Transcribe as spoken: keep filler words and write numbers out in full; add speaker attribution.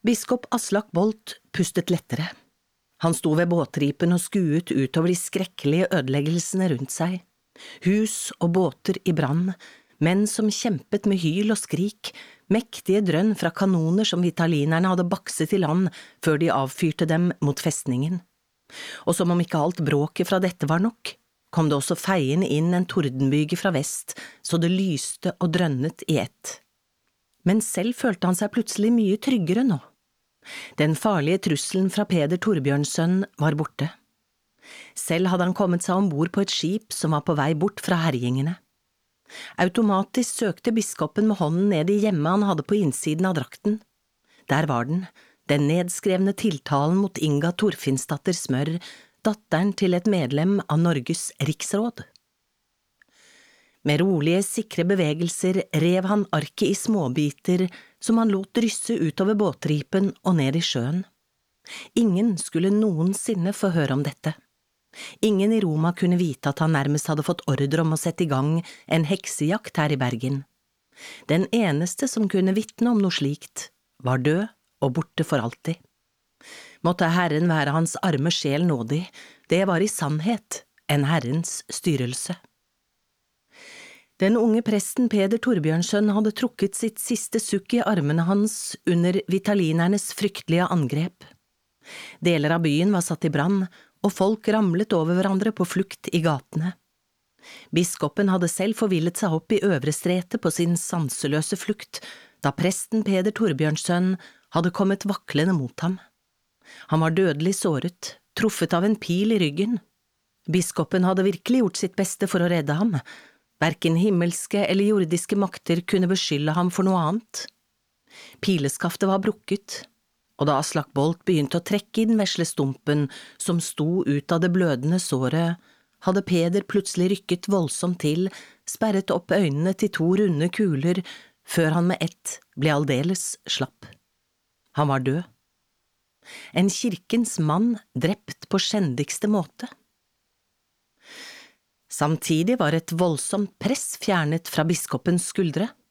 Speaker 1: Biskop Aslak Bolt pustet lettere. Han sto ved båtripen og skuet utover de skrekkelige ødeleggelsene rundt seg. Hus og båter i brann, menn som kjempet med hyl og skrik, mektige drønn fra kanoner som italinerne hadde bakset i land før de avfyrte dem mot festningen. Og som om ikke alt bråket fra dette var nok, kom det også feiende inn en tordenbyge fra vest, så det lyste og drønnet i ett. Men selv følte han seg plutselig mye tryggere nå. Den farlige trusselen fra Peder Torbjørnsson var borte. Selv hadde han kommet seg ombord på et skip som var på vei bort fra herjingene. Automatisk søkte biskopen med hånden ned i hjemmet han hadde på innsiden av drakten. Der var den, den nedskrevne tiltalen mot Inga Torfinnsdatter Smør, datteren til et medlem av Norges riksråd. Med rolige, sikre bevegelser rev han arket i småbiter som han lot drysse utover båtripen og ned i sjøen. Ingen skulle noensinne få høre om dette. Ingen i Roma kunne vite at han nærmest hadde fått ordre om å sette i gang en heksejakt her i Bergen. Den eneste som kunne vitne om noe slikt, var død og borte for alltid. Måtte Herren være hans arme sjel nådig, det var i sannhet en Herrens styrelse. Den unge presten Peder Torbjørnsson hadde trukket sitt siste sukk i armene hans under vitalinernes fryktelige angrep. Deler av byen var satt i brann, og folk ramlet over hverandre på flukt i gatene. Biskopen hadde selv forvillet seg opp i øvre strete på sin sanseløse flukt, da presten Peder Torbjørnsson hadde kommet vaklende mot ham. Han var dødelig såret, truffet av en pil i ryggen. Biskopen hadde virkelig gjort sitt beste for å redde ham. Hverken himmelske eller jordiske makter kunne beskylde ham for noe annet. Pileskaftet var brukket, og da Aslak Bolt begynte å trekke i den vesle stumpen som sto ut av det blødende såret, hadde Peder plutselig rykket voldsomt til, sperret opp øynene til to runde kuler, før han med ett ble aldeles slapp. Han var død. En kirkens mann drept på skjendigste måte. Samtidig var et voldsomt press fjernet fra biskopens skuldre.